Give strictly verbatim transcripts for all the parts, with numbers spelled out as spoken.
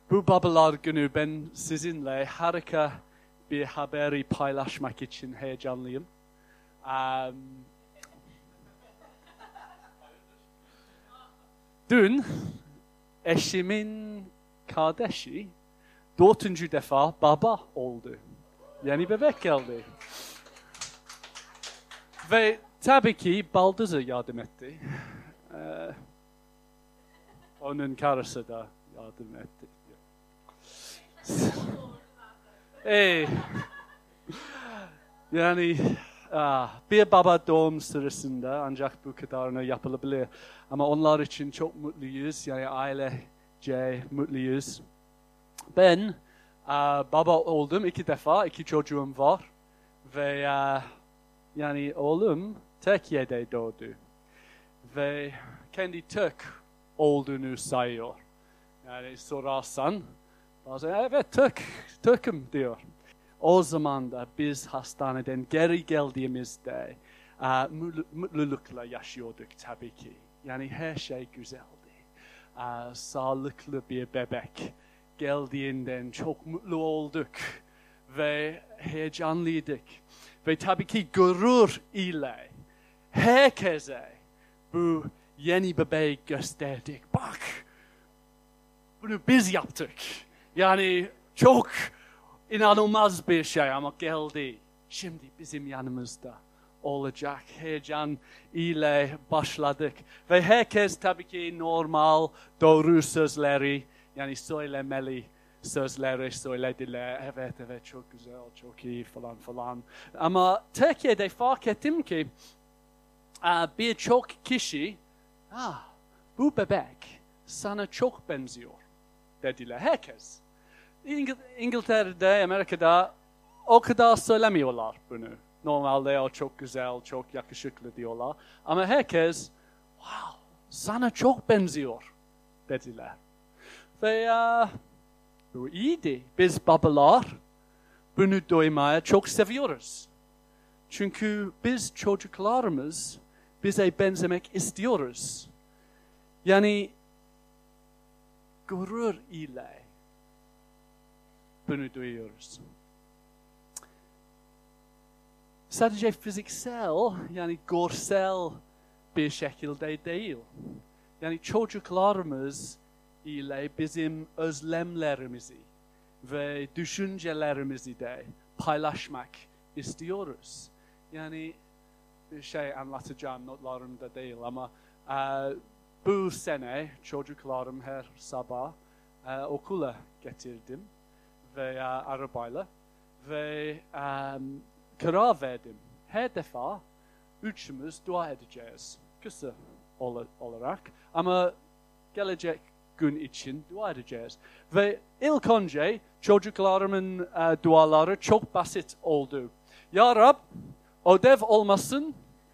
Bu babalar günü ben sizinle harika bir haberi paylaşmak için heyecanlıyım. Um, dün eşimin kardeşi dördüncü defa baba oldu. Yani bebek geldi. Ve tabii ki baldızı yardım etti. Ee, onun karısı da yardım etti. Hey. Yani ah, bir baba doğum sırasında ancak bu kadarını yapılabilir. Ama onlar için çok mutluyuz. Yani ailece mutluyuz. Ben ah, baba oldum iki defa. iki çocuğum var. Ve ah, yani oğlum Türkiye'de doğdu. Ve kendi Türk olduğunu sayıyor. Yani sorarsan bazen evet Türk, Türk'üm diyor. O zaman da biz hastaneden geri geldiğimizde uh, mutlulukla yaşıyorduk tabii ki. Yani her şey güzeldi. Uh, sağlıklı bir bebek geldiğinden çok mutlu olduk ve heyecanlıydık. Ve tabii ki gurur ile herkese bu yeni bebeği gösterdik. Bak, bunu biz yaptık. Yani çok inanılmaz bir şey ama geldi. Şimdi bizim yanımızda olacak. Heyecan ile başladık. Ve herkes tabii ki normal, doğru sözleri, yani söylemeli sözleri söylediler. Evet, evet çok güzel, çok iyi falan falan. Ama Türkiye'de fark ettim ki birçok kişi, ah, bu bebek sana çok benziyor dediler. Herkes. İngiltere'de, Amerika'da o kadar söylemiyorlar bunu. Normalde o çok güzel, çok yakışıklı diyorlar. Ama herkes, wow, sana çok benziyor dediler. Ve uh, bu iyiydi. Biz babalar bunu duymaya çok seviyoruz. Çünkü biz çocuklarımız bize benzemek istiyoruz. Yani gurur ile bunu duyuyoruz. Sadece fiziksel, yani görsel bir şekilde değil. Yani çocuklarımız ile bizim özlemlerimizi ve düşüncelerimizi de paylaşmak istiyoruz. Yani bir şey anlatacağım notlarımda değil ama uh, bu sene çocuklarım her sabah uh, okula getirdim ve uh, arabayla ve um, karar verdim. Her defa üçümüz dua edeceğiz. Kısa olarak ama gelecek gün için dua edeceğiz. Ve ilk önce çocuklarımın uh, duaları çok basit oldu. Ya Rab, ödev olmasın,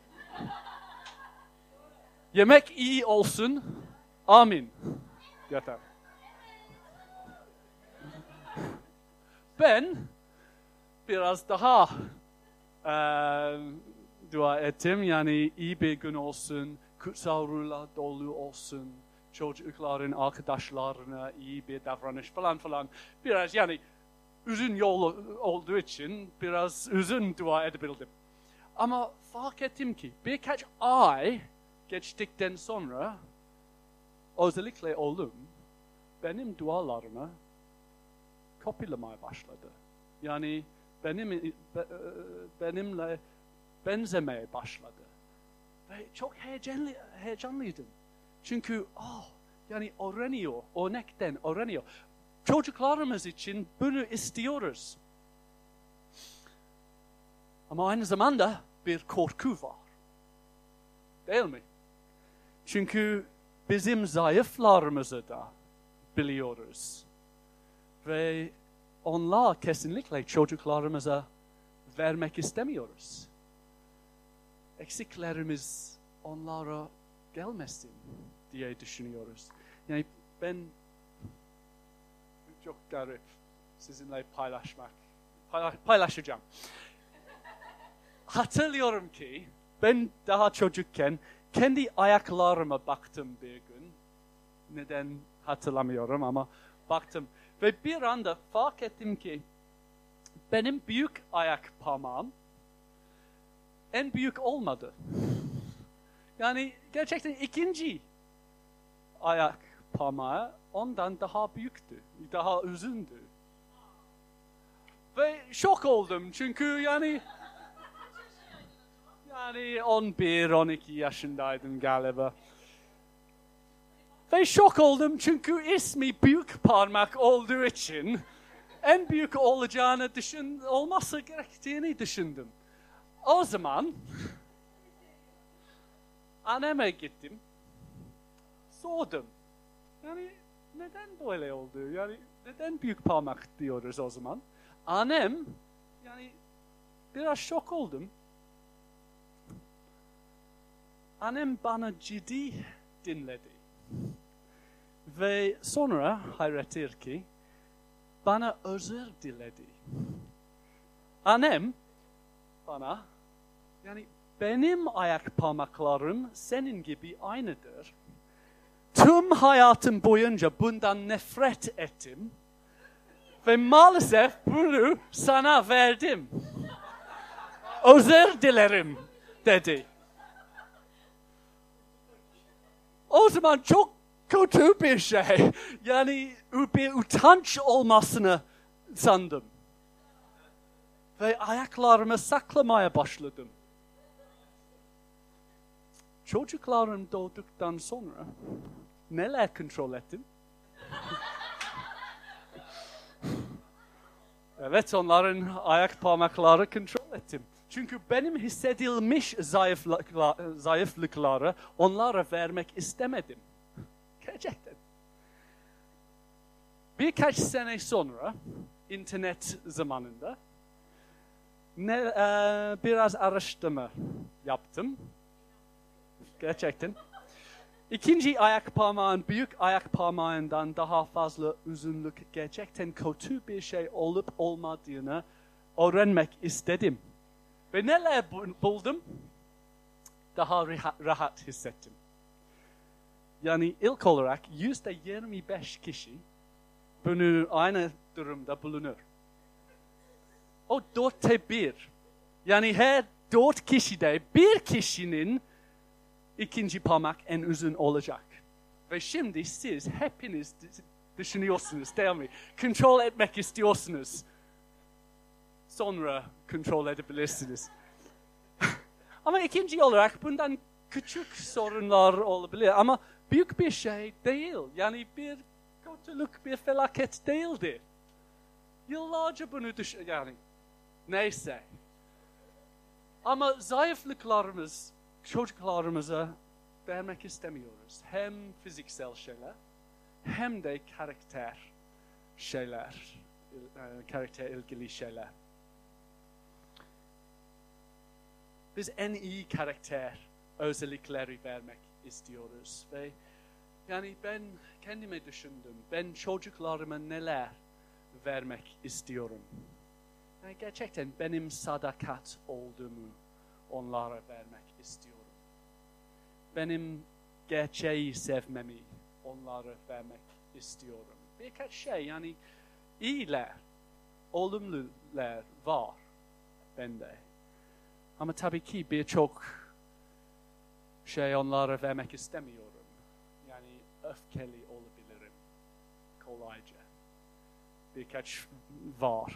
yemek iyi olsun, amin. Yeter. Ben biraz daha e, dua ettim. Yani iyi bir gün olsun, kutsal ruhla dolu olsun, çocukların arkadaşlarına iyi bir davranış falan falan. Biraz yani uzun yol olduğu için biraz uzun dua edebildim. Ama fark ettim ki birkaç ay geçtikten sonra özellikle oğlum benim dualarımı kopyalamaya başladı. Yani benim benimle benzemeye başladı. Ve çok heyecanlı, heyecanlıydım. Çünkü oh, yani öğreniyor, örnekten öğreniyor. Çocuklarımız için bunu istiyoruz. Ama aynı zamanda bir korku var. Değil mi? Çünkü bizim zayıflarımızı da biliyoruz. Ve onlar kesinlikle çocuklarımıza vermek istemiyoruz. Eksiklerimiz onlara gelmesin diye düşünüyoruz. Yani ben çok garip sizinle paylaşmak, paylaşacağım. Hatırlıyorum ki ben daha çocukken kendi ayaklarıma baktım bir gün. Neden hatırlamıyorum ama baktım. Ve bir anda fark ettim ki benim büyük ayak parmağım en büyük olmadı. Yani gerçekten ikinci ayak parmağı ondan daha büyüktü, daha uzundu. Ve şok oldum çünkü yani yani on bir on iki yaşındaydım galiba. Ve şok oldum çünkü ismi büyük parmak olduğu için en büyük olacağını düşün, olması gerektiğini düşündüm. O zaman anneme gittim, sordum. Yani neden böyle oldu? Yani neden büyük parmak diyoruz o zaman? Annem, yani biraz şok oldum. Annem bana ciddi dinledi. Ve sonra hayrettir ki bana özür diledi. Annem bana, yani benim ayak parmaklarım senin gibi aynıdır. Tüm hayatım boyunca bundan nefret ettim. Ve maalesef bunu sana verdim. Özür dilerim dedi. O zaman çok kötü bir şey. Yani bir utanç olmasını sandım. Ve ayaklarımı saklamaya başladım. Çocuklarım doğduktan sonra neler kontrol ettim? Evet, onların ayak parmakları kontrol ettim. Çünkü benim hissedilmiş zayıflıkla, zayıflıkları onlara vermek istemedim. Gerçekten. Birkaç sene sonra, internet zamanında, ne, e, biraz araştırma yaptım. Gerçekten. İkinci ayak parmağın büyük ayak parmağından daha fazla uzunluk gerçekten kötü bir şey olup olmadığını öğrenmek istedim. Ve neler buldum? Daha rahat hissettim. Yani ilk olarak yüzde yirmi beş kişi bunu aynı durumda bulunur. O dörtte bir. Yani her dört kişide bir kişinin ikinci parmak en uzun olacak. Ve şimdi siz hepiniz düşünüyorsunuz değil mi? Kontrol etmek istiyorsunuz. Sonra kontrol edebilirsiniz. Ama ikinci olarak bundan küçük sorunlar olabilir. Ama büyük bir şey değil. Yani bir kötülük, bir felaket değildi. Yıllarca bunu düşün... Yani neyse. Ama zayıflıklarımız çocuklarımıza vermek istemiyoruz. Hem fiziksel şeyler hem de karakter şeyler, karakter ilgili şeyler. Biz en iyi karakter özellikleri vermek istiyoruz ve yani ben kendime düşündüm. Ben çocuklarıma neler vermek istiyorum? Yani gerçekten benim sadakat olduğumu onlara vermek istiyorum. Benim gerçeği sevmemi onlara vermek istiyorum. Birkaç şey yani iyiler, olumlular var bende. Ama tabii ki birçok şey onlara vermek istemiyorum. Yani öfkeli olabilirim kolayca. Birkaç var.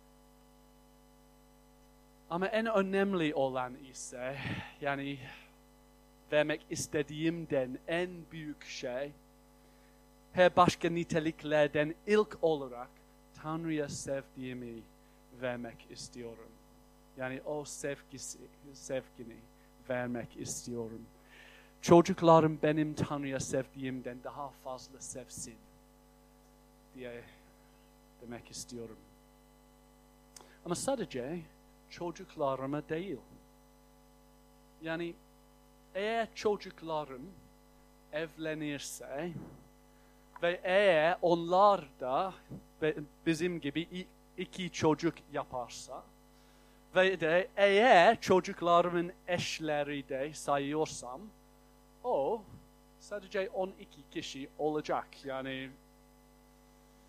Ama en önemli olan ise yani vermek istediğimden en büyük şey her başka niteliklerden ilk olarak Tanrı'ya sevdiğimi vermek istiyorum. Yani o sevgisi, sevgini vermek istiyorum. Çocuklarım benim Tanrı'ya sevdiğimden daha fazla sevsin diye demek istiyorum. Ama sadece çocuklarıma değil. Yani eğer çocuklarım evlenirse ve eğer onlar da bizim gibi iki çocuk yaparsa ve de eğer çocuklarımın eşleri de sayıyorsam o sadece on iki kişi olacak. Yani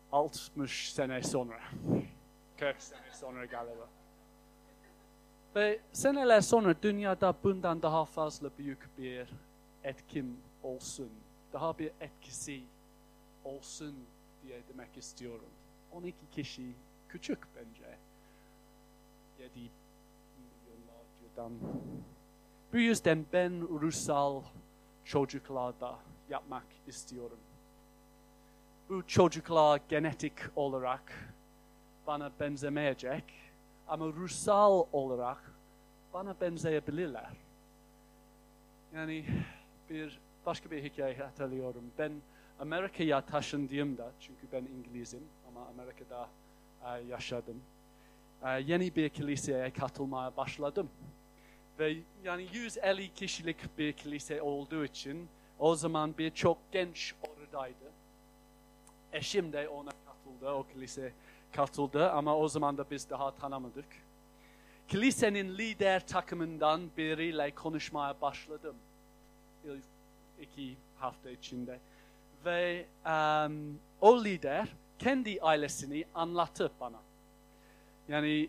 altmış sene sonra. kırk sene sonra galiba. Ve seneler sonra dünyada bundan daha fazla büyük bir etkin olsun, daha bir etkisi olsun diye demek istiyorum. on iki kişi küçük bence. yedi milyonlarcadan. Bu yüzden ben ruhsal çocuklarda yapmak istiyorum. Bu çocuklar genetik olarak bana benzemeyecek ama ruhsal olarak bana benzeyebilirler. Yani bir başka bir hikaye hatırlıyorum. Ben Amerika'ya taşındığımda, çünkü ben İngilizim ama Amerika'da uh, yaşadım. Uh, yeni bir kiliseye katılmaya başladım. Ve yani yüz elli kişilik bir kilise olduğu için o zaman birçok genç oradaydı. Eşim de ona katıldı, o kilise katıldı ama o zaman da biz daha tanımadık. Kilisenin lider takımından biriyle konuşmaya başladım. İlk iki hafta içinde. Ve um, o lider kendi ailesini anlattı bana. Yani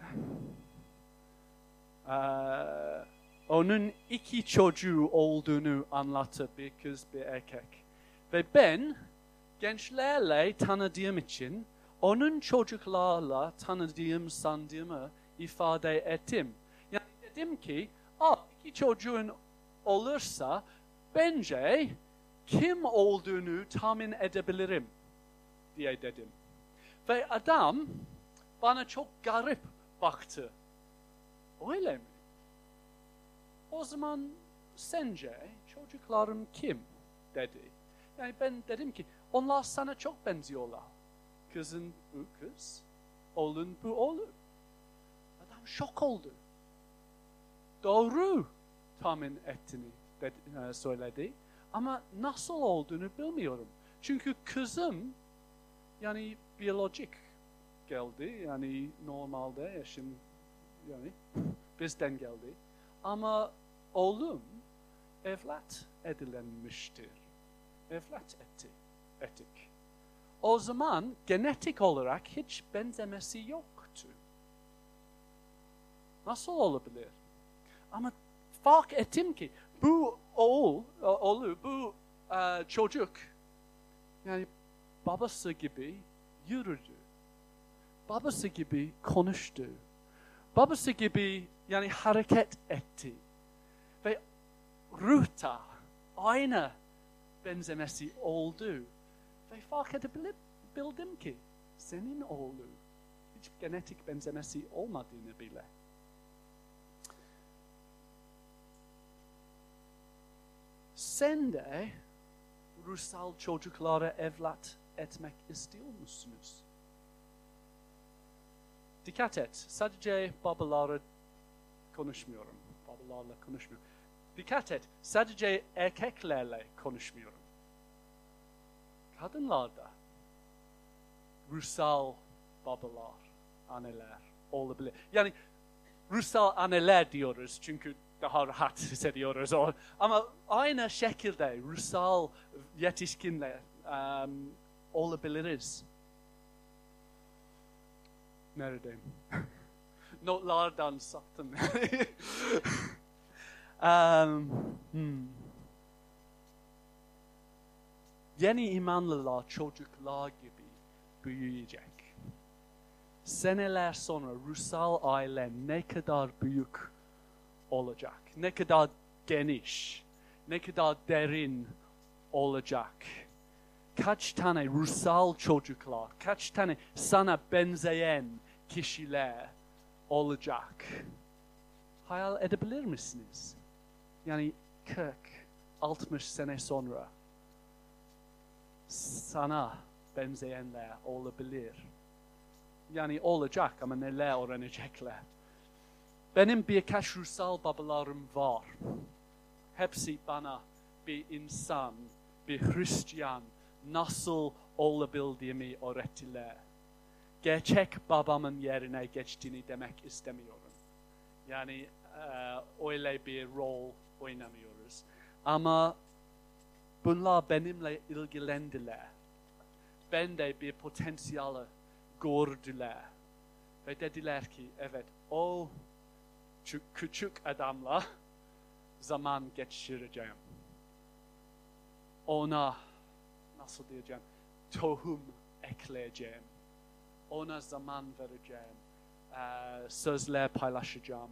uh, onun iki çocuğu olduğunu anlattı, bir kız bir erkek. Ve ben gençlerle tanıdığım için onun çocuklarla tanıdığım sandığımı ifade ettim. Yani dedim ki, ah, iki çocuğun olursa bence kim olduğunu tahmin edebilirim diye dedim. Ve adam bana çok garip baktı. Öyle mi? O zaman sence çocuklarım kim? Dedi. Yani ben dedim ki onlar sana çok benziyorlar. Kızın bu kız, oğlun bu oğlun. Adam şok oldu. Doğru tahmin ettiğini dedi, söyledi. Ama nasıl olduğunu bilmiyorum. Çünkü kızım yani biyolojik geldi. Yani normalde yaşım yani bizden geldi. Ama oğlum evlat edilenmiştir. Evlat etti, ettik. O zaman genetik olarak hiç benzemesi yoktu. Nasıl olabilir? Ama fark ettim ki bu oğul, oğlu, bu uh, çocuk yani babası gibi yürüdü. Babası gibi konuştu. Babası gibi yani hareket etti. Ve ruhta aynı benzemesi oldu. Ve fark edebildim ki senin oğlu hiç genetik benzemesi olmadığını bile. Sen de ruhsal çocuklara evlat etmek istiyor musunuz? Dikkat et, sadece babalara konuşmuyorum, babalarla konuşmuyorum. Dikkat et, sadece erkeklerle konuşmuyorum. Kadınlarda ruhsal babalar, anneler olabilir. Yani ruhsal anneler diyoruz çünkü daha rahat hissediyoruz. Ama aynı şekilde ruhsal yetişkinler um, olabiliriz. Neredeyim? Notlardan sattım. um, hmm. Yeni imanlılar çocuklar gibi büyüyecek. Seneler sonra ruhsal aile ne kadar büyük olacak, ne kadar geniş, ne kadar derin olacak. Kaç tane ruhsal çocuklar, kaç tane sana benzeyen kişiler olacak. Hayal edebilir misiniz? Yani kırk, altmış sene sonra sana benzeyenler olabilir. Yani olacak ama neler öğrenecekler. Benim birkaç ruhsal babalarım var. Hepsi bana bir insan, bir Hristiyan nasıl olabildiğimi öğrettiler. Gerçek babamın yerine geçtiğini demek istemiyorum. Yani e, öyle bir rol oynamıyoruz. Ama bunlar benimle ilgilendiler. bende bir potansiyalı gördüler. Ve dediler ki evet o küçük adamla zaman geçireceğim. Ona nasıl diyeceğim? Tohum ekleyeceğim. Ona zaman vereceğim. Ee, sözler paylaşacağım.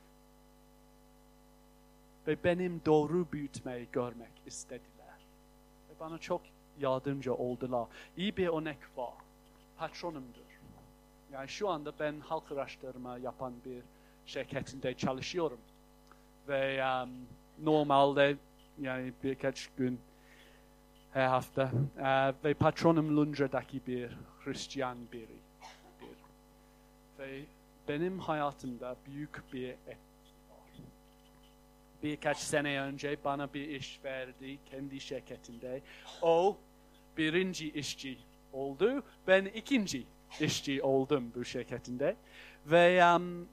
Ve benim doğru büyütmeyi görmek istediler. Ve bana çok yardımcı oldular. İyi bir örnek var. Patronumdur. Yani şu anda ben halk araştırma yapan bir şirketinde çalışıyorum. Ve um, normalde yani birkaç gün her hafta uh, ve patronum Londra'daki bir Hristiyan biri. Bir. Ve benim hayatımda büyük bir etki var. Birkaç sene önce bana bir iş verdi kendi şirketinde. O birinci işçi oldu. Ben ikinci işçi oldum bu şirketinde. Ve um,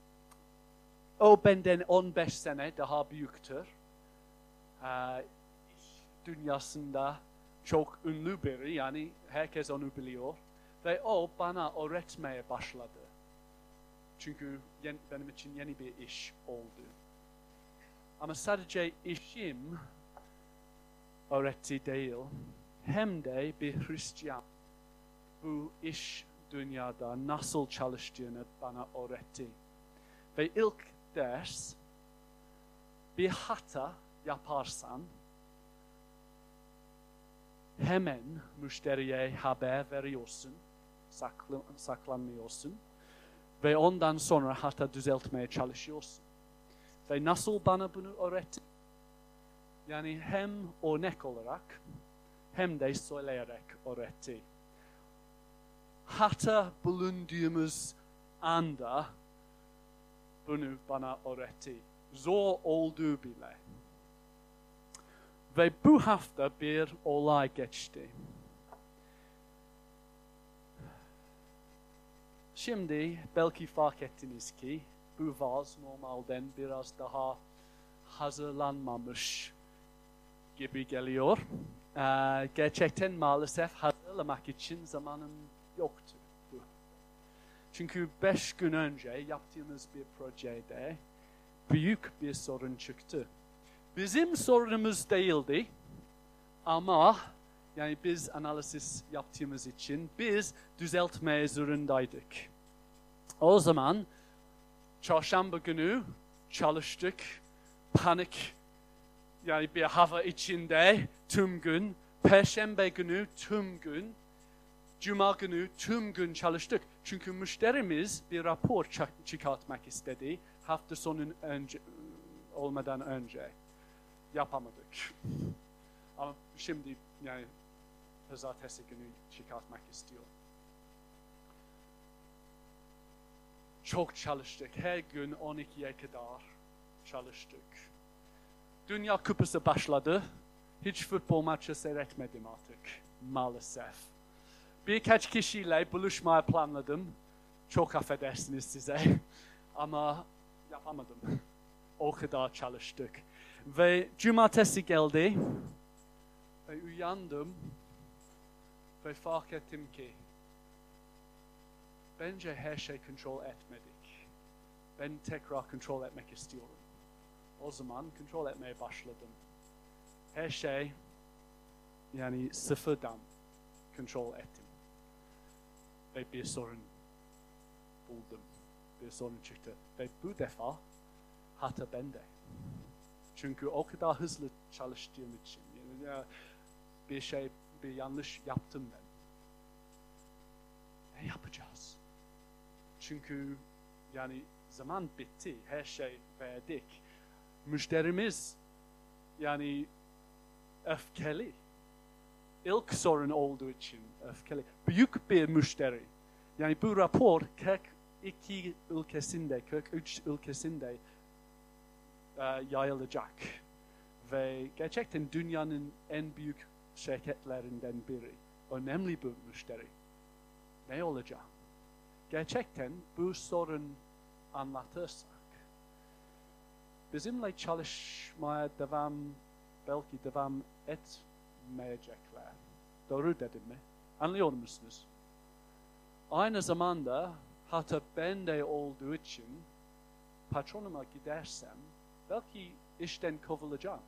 o benden on beş sene daha büyüktür. Uh, iş dünyasında çok ünlü biri, yani herkes onu biliyor. Ve o bana öğretmeye başladı. Çünkü yeni, benim için yeni bir iş oldu. Ama sadece işim öğretti değil, hem de bir Hristiyan bu iş dünyada nasıl çalıştığını bana öğretti. Ve ilk ders, bir hata yaparsan hemen müşteriye haber veriyorsun, saklı, saklanmıyorsun ve ondan sonra hata düzeltmeye çalışıyorsun. Ve nasıl bana bunu öğretti? Yani hem örnek olarak hem de söyleyerek öğretti. Hata bulunduğumuz anda bunu bana öğretti. Zor oldu bile. Ve bu hafta bir olay geçti. Şimdi belki fark ettiniz ki bu vaaz normalden biraz daha hazırlanmamış gibi geliyor. Ee, gerçekten maalesef hazırlamak için zamanım yoktu. Çünkü beş gün önce yaptığımız bir projede büyük bir sorun çıktı. Bizim sorunumuz değildi ama yani biz analiz yaptığımız için biz düzeltmeye zorundaydık. O zaman çarşamba günü çalıştık, panik yani bir hava içinde tüm gün, perşembe günü tüm gün, cuma günü tüm gün çalıştık. Çünkü müşterimiz bir rapor çıkartmak istedi hafta sonun önce, olmadan önce. Yapamadık. Ama şimdi yani pazartesi günü çıkartmak istiyor. Çok çalıştık. Her gün on ikiye kadar çalıştık. Dünya Kupası başladı. Hiç futbol maçı seyretmedim artık maalesef. Birkaç kişiyle buluşmaya planladım. Çok affedersiniz size. Ama yapamadım. O kadar çalıştık. Ve cumartesi geldi. Ve uyandım. Ve fark ettim ki bence her şey kontrol etmedik. Ben tekrar kontrol etmek istiyorum. O zaman kontrol etmeye başladım. Her şey yani sıfırdan kontrol ettim. Ve bir sorun buldum. Bir sorun çıktı. Ve bu defa hata bende. Çünkü o kadar hızlı çalıştığım için yani bir şey, bir yanlış yaptım ben. Ne yapacağız? Çünkü yani zaman bitti, her şey verdik. Müşterimiz yani öfkeli. İlk sorun olduğu için öfkeli. Büyük bir müşteri. Yani bu rapor kırk iki ülkesinde, kırk üç ülkesinde uh, yayılacak. Ve gerçekten dünyanın en büyük şirketlerinden biri. Önemli bir müşteri. Ne olacak? Gerçekten bu sorun anlatırsak, bizimle çalışmaya devam, belki devam etmeyecekler. Doğru dedim mi? Anlıyor musunuz? Aynı zamanda hatta ben de olduğu için patronuma gidersem belki işten kovulacağım.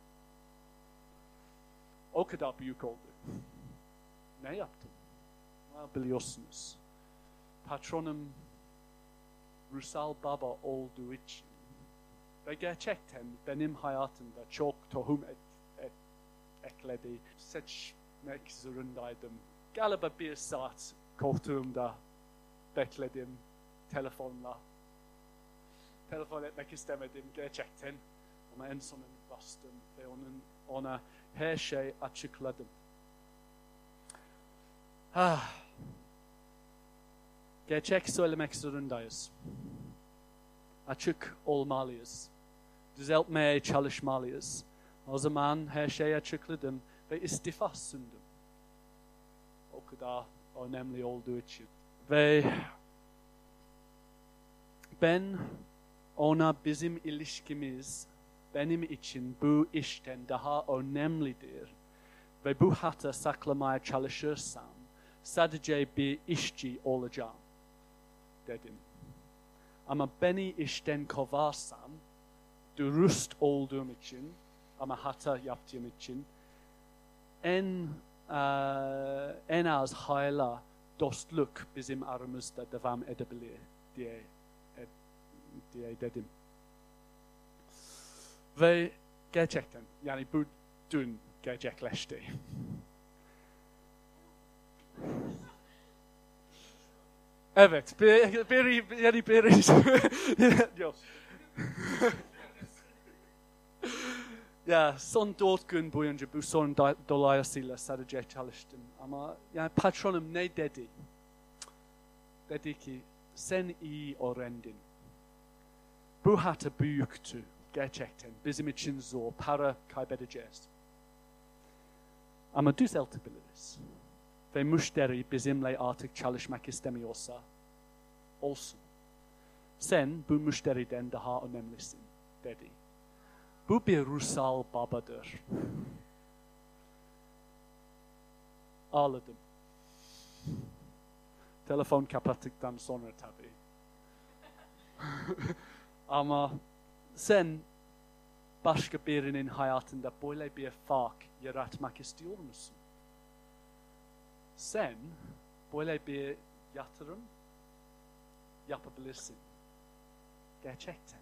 O kadar büyük oldu. Ne yaptım? Biliyorsunuz. Patronum Rusal Baba olduğu için ve gerçekten benim hayatımda çok tohum et, et, ekledi. Seçmek zorundaydım. Galiba bir saat koltuğumda bekledim telefonla. Telefon etmek istemedim gerçekten. Ama en sonunda bastım ve onun, ona her şey açıkladım. Ah. Gerçek söylemek zorundayız. Açık olmalıyız. Düzeltmeye çalışmalıyız. O zaman her şeyi açıkladım ve istifa sundum. O kadar önemli olduğu için. Ve ben ona bizim ilişkimiz benim için bu işten daha önemlidir. Ve bu hata saklamaya çalışırsam sadece bir işçi olacağım dedim. Ama beni işten kovarsam dürüst olduğum için ama hata yaptığım için en uh, en az hala dostluk bizim aramızda devam edebilir diye e, diye dedim. Ve gerçekten yani bu dün gerçekleşti. Evet, bir, bir, yani bir, yok. Ya son dört gün boyunca bu sorun dolayısıyla sadece çalıştım. Ama yani patronum ne dedi? Dedi ki sen iyi öğrendin. Bu hata büyüktü gerçekten. Bizim için zor. Para kaybedeceğiz. Ama düzeltebiliriz. Ve müşteri bizimle artık çalışmak istemiyorsa olsun. Sen bu müşteriden daha önemlisin dedi. Bu bir Rusal babadır. Ağladım. Telefon kapattıktan sonra tabii. Ama sen başka birinin hayatında böyle bir fark yaratmak istiyor musun? Sen böyle bir yatırım yapabilirsin. Gerçekten.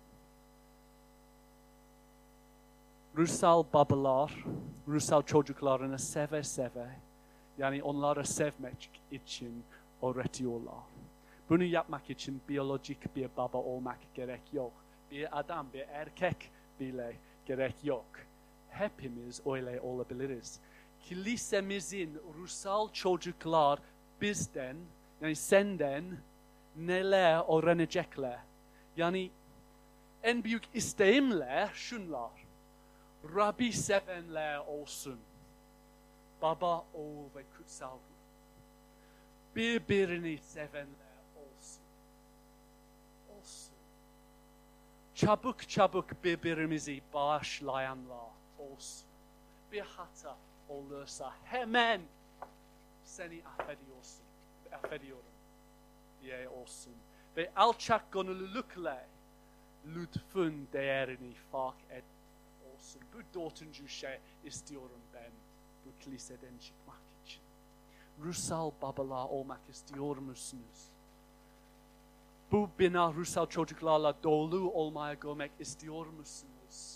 Rusal babalar, Rusal çocuklarını seve seve, yani onları sevmek için öğretiyorlar. Bunu yapmak için biyolojik bir baba olmak gerek yok. Bir adam, bir erkek bile gerek yok. Hepimiz öyle olabiliriz. Kilisemizin Rusal çocuklar bizden, yani senden neler öğrenecekler? Yani en büyük isteğimle şunlar. Rabbi sevenler olsun. Baba, oğul ve kutsal ruh. Birbirini sevenler olsun. Olsun. Çabuk çabuk birbirimizi bağışlayanlar olsun. Bir hata olursa hemen seni affediyorsun, affediyorum diye olsun. Ve alçak gönüllülükle lütfun değerini fark et olsun. Bu dördüncü şey istiyorum ben bu kiliseden çıkmak için. Rusal babalar olmak istiyor musunuz? Bu bina Rusal çocuklarla dolu olmaya görmek istiyor musunuz?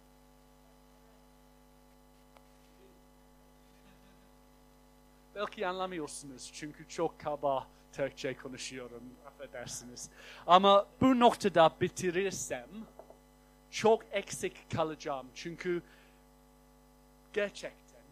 Belki anlamıyorsunuz çünkü çok kaba Türkçe konuşuyorum, affedersiniz. Ama bu noktada bitirirsem çok eksik kalacağım çünkü gerçekten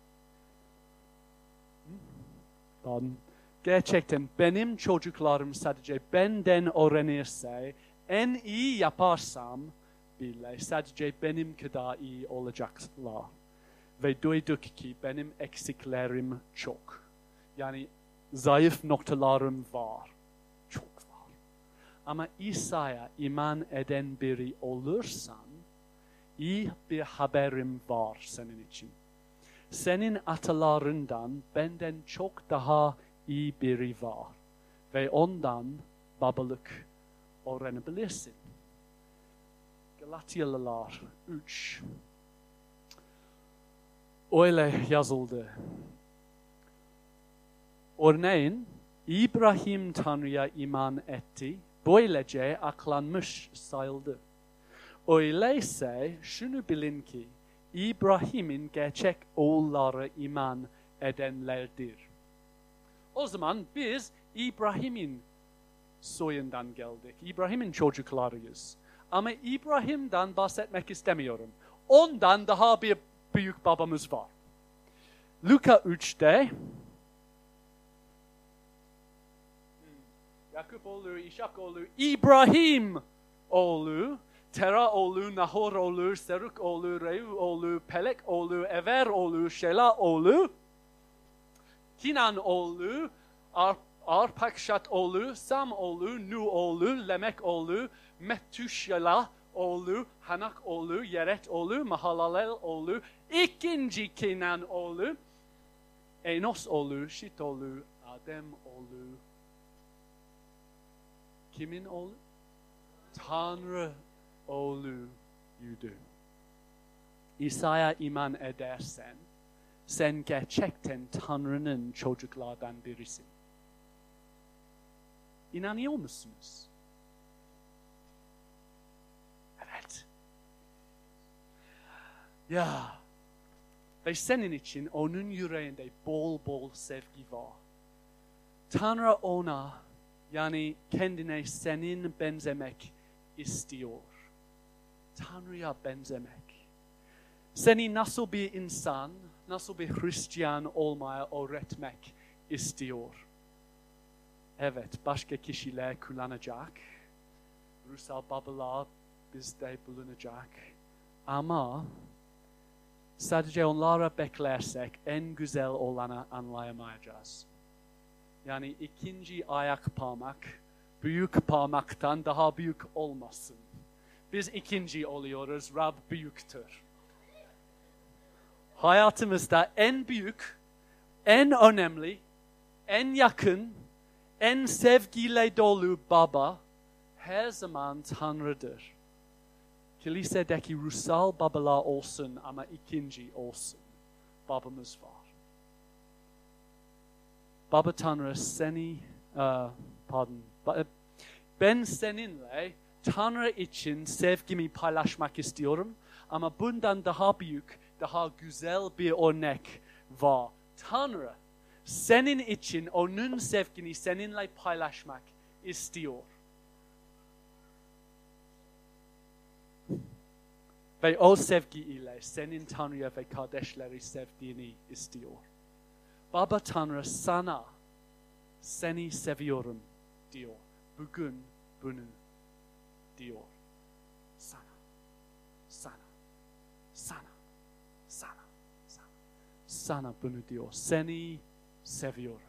pardon, gerçekten benim çocuklarım sadece benden öğrenirse en iyi yaparsam bile sadece benim kadar iyi olacaklar. Ve duyduk ki benim eksiklerim çok. Yani zayıf noktalarım var. Çok var. Ama İsa'ya iman eden biri olursan iyi bir haberim var senin için. senin atalarından benden çok daha iyi biri var ve ondan babalık öğrenebilirsin. Galatyalılar üç. Öyle yazıldı. Örneğin İbrahim Tanrı'ya iman etti, böylece aklanmış sayıldı. Öyleyse şunu bilin ki İbrahim'in gerçek oğulları iman edenlerdir. O zaman biz İbrahim'in soyundan geldik. İbrahim'in çocuklarıyız. Ama İbrahim'den bahsetmek istemiyorum. Ondan daha bir büyük babamız var. Luka üçte Yakup oğlu, İshak oğlu, İbrahim oğlu, Tera oğlu, Nahor oğlu, Seruk oğlu, Reu oğlu, Pelek oğlu, Ever oğlu, Şela oğlu, Kinan oğlu, Ar Arpakşat oğlu, Sam oğlu, Nu oğlu, Lemek oğlu, Metüşela oğlu, Hanak oğlu, Yeret oğlu, Mahalalel oğlu, ikinci Kenan oğlu, Enos oğlu, Şit oğlu, Adem oğlu. Kimin oğlu? Tanrı oğluydu. İsa'ya iman edersen, sen gerçekten Tanrı'nın çocuklardan birisin. İnanıyor musunuz? Evet. Ya, ve senin için onun yüreğinde bol bol sevgi var. Tanrı ona, yani kendine senin benzemek istiyor. Tanrı'ya benzemek. Seni nasıl bir insan, nasıl bir Hristiyan olmaya öğretmek istiyor. Evet, başka kişiler kullanacak. Ruhsal babalar bizde bulunacak. Ama sadece onlara beklersek en güzel olanı anlayamayacağız. Yani ikinci ayak parmak, büyük parmaktan daha büyük olmasın. Biz ikinci oluyoruz, Rab büyüktür. Hayatımızda en büyük, en önemli, en yakın, en sevgiyle dolu baba her zaman Tanrı'dır. Kilisedeki ruhsal babalar olsun ama ikinci olsun. Babamız var. Baba Tanrı seni, uh, pardon, ben seninle Tanrı için sevgimi paylaşmak istiyorum ama bundan daha büyük, daha güzel bir örnek var. Tanrı senin için onun sevgini seninle paylaşmak istiyor. Ve o sevgi ile senin Tanrı'ya ve kardeşleri sevdiğini istiyor. Baba Tanrı sana, seni seviyorum diyor. Bugün bunu diyor. Sana, sana, sana, sana, sana. Sana bunu diyor. Seni seviyorum.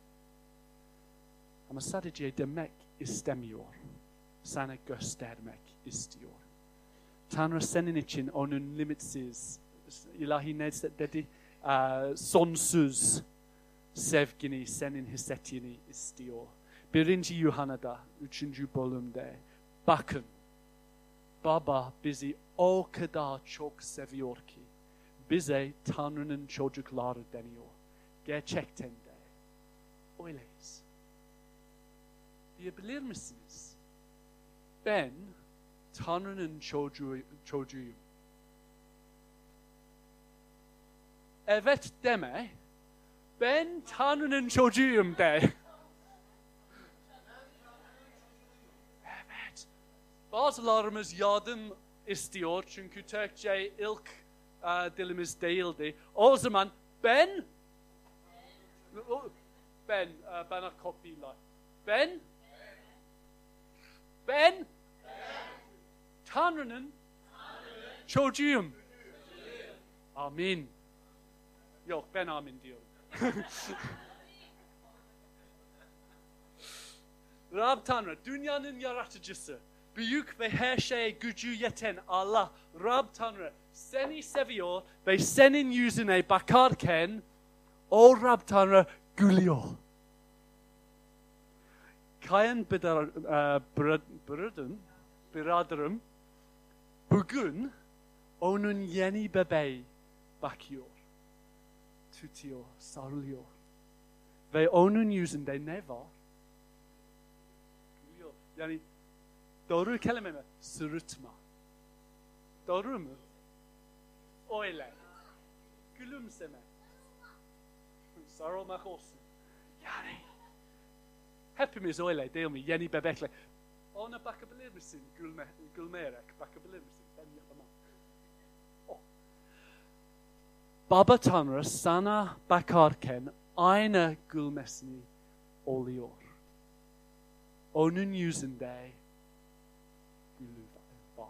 Ama sadece demek istemiyor. Sana göstermek istiyor. Tanrı senin için onun limitsiz, ilahi ne dedi? Uh, sonsuz sevgini senin hissettiğini istiyor. Birinci Yuhanna'da, üçüncü bölümde, bakın, Baba bizi o kadar çok seviyor ki, bize Tanrı'nın çocukları deniyor. Gerçekten de öyleyiz. Diyebilir misiniz? Ben Tanrı'nın çocuğu, çocuğuyum. Evet deme, ben Tanrı'nın çocuğuyum de. Evet. Bazılarımız yardım istiyor çünkü Türkçe ilk uh, dilimiz değildi. O zaman ben, ben, uh, bana kopyala. Ben, ben, Tanrı'nın çocuğuyum. Amin. Yok, ben amin diyorum. Rab Tanrı, dünyanın yaratıcısı. büyük ve her şeye gücü yeten Allah, Rab Tanrı seni seviyor ve senin yüzüne bakarken o Rab Tanrı gülüyor. Kayan biraderim, biraderim bugün onun yeni bebeği bakıyor, tutuyor, sarılıyor. Ve onun yüzünde ne var? Gülüyor. Yani doğru kelime mi? Sırıtma. Doğru mu? Öyle. Gülümseme. Sarılmak olsun. Yani hepimiz öyle değil mi? Yeni bebekle. Ona bakabilir misin? Gülme, gülmeyerek bakabilir misin? Ben yapamam. Oh. Baba Tanrı sana bakarken aynı gülmesini oluyor. Onun yüzünde gülü var.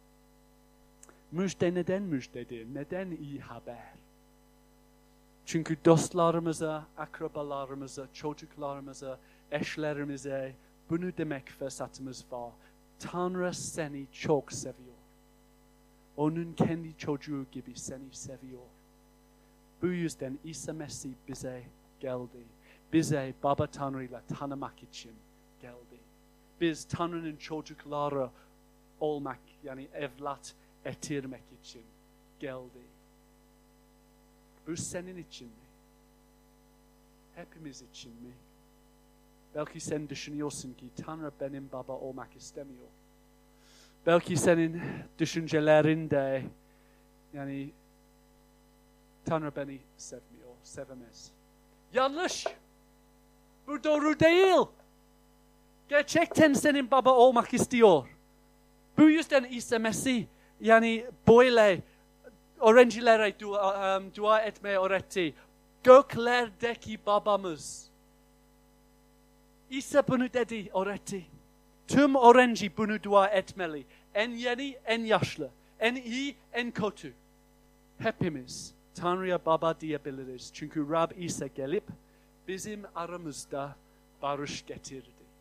Müjde neden müjdedir? Neden iyi haber? Çünkü dostlarımıza, akrabalarımıza, çocuklarımıza, eşlerimize bunu demek fırsatımız var. Tanrı seni çok seviyor. Onun kendi çocuğu gibi seni seviyor. Bu yüzden İsa Mesih bize geldi. Bize Baba Tanrı'yla tanımak için geldi. Biz Tanrı'nın çocukları olmak, yani evlat etirmek için geldi. Bu senin için mi? Hepimiz için mi? Belki sen düşünüyorsun ki Tanrı benim baba olmak istemiyor. Belki senin düşüncelerinde yani Tanrı beni sevmiyor, sevemez. Yanlış. Bu doğru değil. Gerçekten senin baba olmak istiyor. Bu yüzden İsa Mesih yani böyle öğrencilere dua, um, dua etmeyi öğretti. Göklerdeki babamız. İsa bunu dedi, öğretti. Tüm öğrenci bunu dua etmeli. En yeni, en yaşlı. En iyi, en kötü. Hepimiz Tanrı'ya baba diyebiliriz. Çünkü Rab İsa gelip bizim aramızda barış getirdi.